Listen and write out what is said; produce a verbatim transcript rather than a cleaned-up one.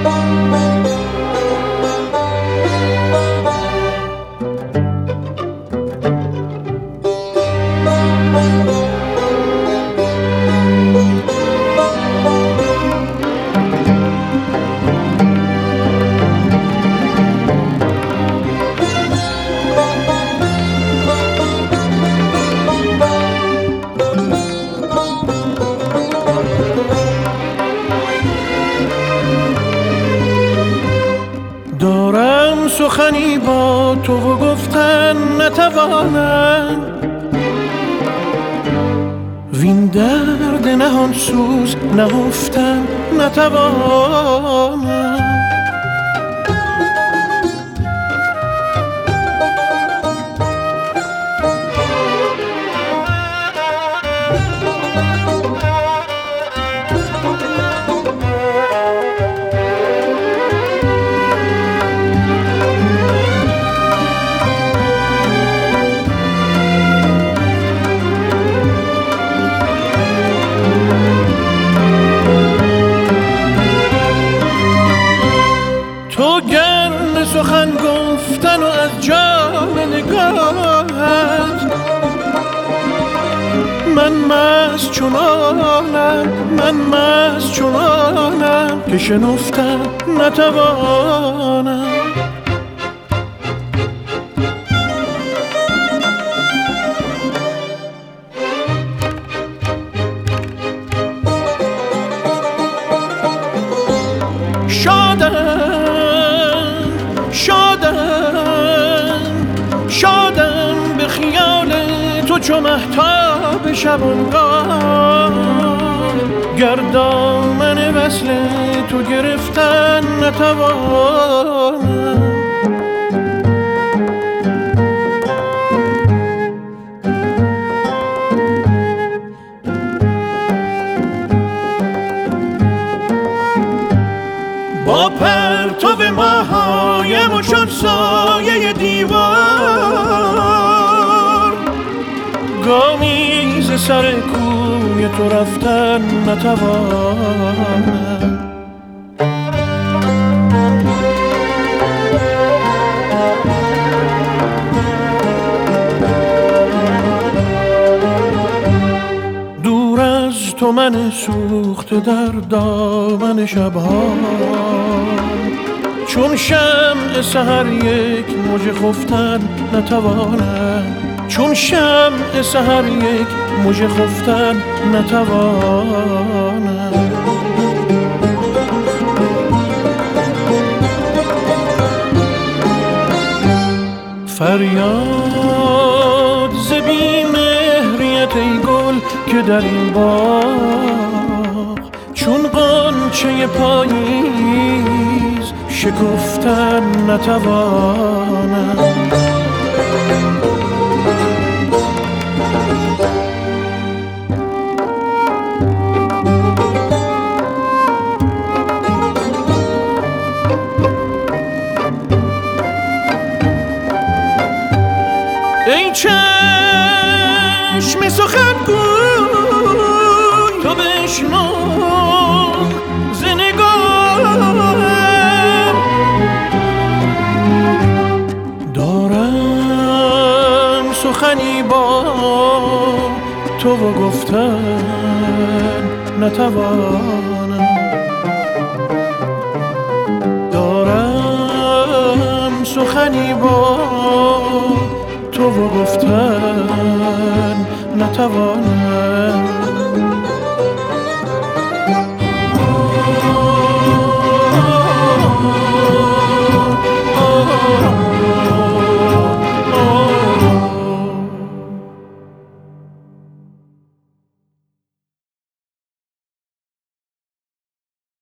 دارم سخنی با تو و گفتن نتوانم، وین درد نهان سوز نهفتن نتوانم. تو گرم سخن گفتن و از جام نگاهت، من مست چنانم من مست چنانم که شنفتن نتوانم. شادم شادم شادم به خیال تو چو مهتاب شبانگاه، گر دامن وصل تو گرفتن نتوانم. با پرتو ماهایم و شد سایه دیوار، گامی ز سر کوی تو رفتن نتوانم. دور از تو من سوخته در دامن شبها، چون شمع سحر یک موج خفتن نتوانم. چون شمع سحر یک موج خفتن نتوانم. فریاد ز بی مهریت ای گل که در این باغ، چون غنچه پاییز شکفتن نتوانم. ای چشم سخنگوی تو بشنو ز نگاهم، دارم سخنی با تو و گفتن نتوانم. دارم سخنی با تو و گفتن نتوانم.